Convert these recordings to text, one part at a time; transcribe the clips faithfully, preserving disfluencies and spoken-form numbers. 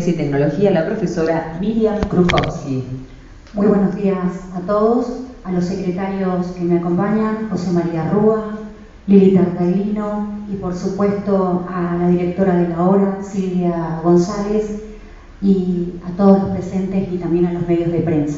y Tecnología, la profesora Miriam Krukowski. Muy buenos días a todos, a los secretarios que me acompañan, José María Rúa, Lili Tartaglino y por supuesto a la directora de la obra, Silvia González, y a todos los presentes y también a los medios de prensa.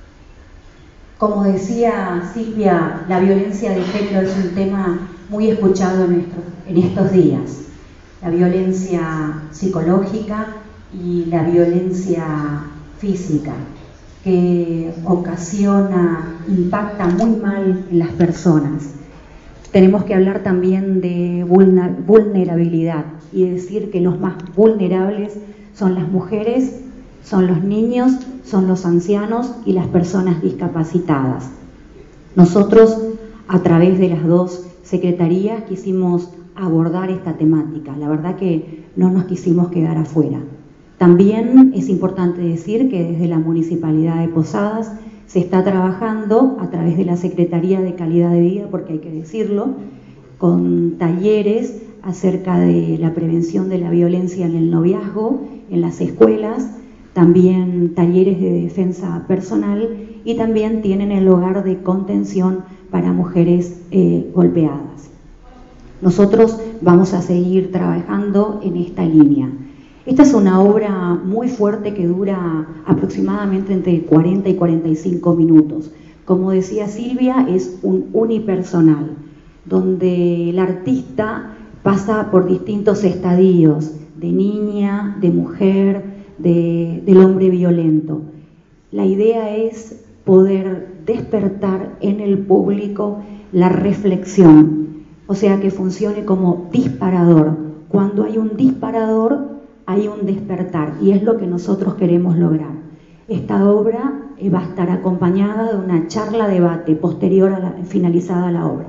Como decía Silvia, la violencia de género es un tema muy escuchado en, nuestro, en estos días. La violencia psicológica y la violencia física, que ocasiona, impacta muy mal en las personas. Tenemos que hablar también de vulnerabilidad y decir que los más vulnerables son las mujeres, son los niños, son los ancianos y las personas discapacitadas. Nosotros, a través de las dos secretarías, quisimos abordar esta temática. La verdad que no nos quisimos quedar afuera. También es importante decir que desde la Municipalidad de Posadas se está trabajando a través de la Secretaría de Calidad de Vida, porque hay que decirlo, con talleres acerca de la prevención de la violencia en el noviazgo, en las escuelas, también talleres de defensa personal y también tienen el hogar de contención para mujeres eh, golpeadas. Nosotros vamos a seguir trabajando en esta línea. Esta es una obra muy fuerte que dura aproximadamente entre cuarenta y cuarenta y cinco minutos. Como decía Silvia, es un unipersonal, donde el artista pasa por distintos estadios, de niña, de mujer, de, del hombre violento. La idea es poder despertar en el público la reflexión, o sea, que funcione como disparador. Cuando hay un disparador, hay un despertar, y es lo que nosotros queremos lograr. Esta obra va a estar acompañada de una charla-debate posterior a la, finalizada la obra,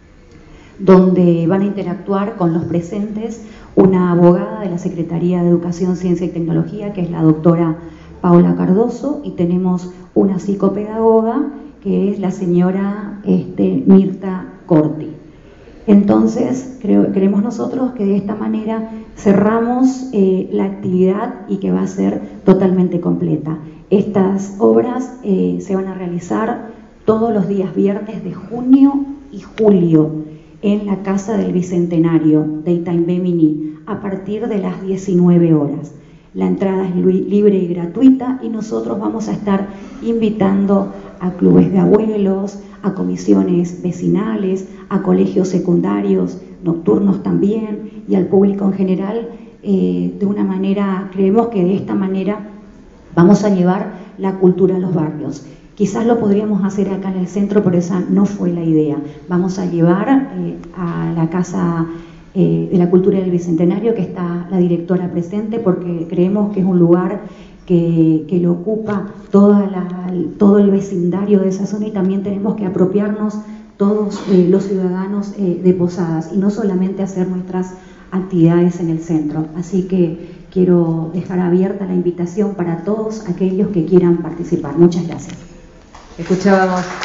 donde van a interactuar con los presentes una abogada de la Secretaría de Educación, Ciencia y Tecnología, que es la doctora Paula Cardoso, y tenemos una psicopedagoga, que es la señora este, Mirta Corti. Entonces, creo, creemos nosotros que de esta manera cerramos eh, la actividad y que va a ser totalmente completa. Estas obras eh, se van a realizar todos los días viernes de junio y julio en la Casa del Bicentenario de Itaimbé a partir de las diecinueve horas. La entrada es libre y gratuita y nosotros vamos a estar invitando a clubes de abuelos, a comisiones vecinales, a colegios secundarios, nocturnos también, y al público en general. Eh, de una manera, creemos que de esta manera vamos a llevar la cultura a los barrios. Quizás lo podríamos hacer acá en el centro, pero esa no fue la idea. Vamos a llevar eh, a la Casa eh, de la Cultura del Bicentenario, que está la directora presente, porque creemos que es un lugar que, que lo ocupa toda la, todo el vecindario de esa zona, y también tenemos que apropiarnos todos eh, los ciudadanos eh, de Posadas y no solamente hacer nuestras actividades en el centro. Así que quiero dejar abierta la invitación para todos aquellos que quieran participar. Muchas gracias. Escuchábamos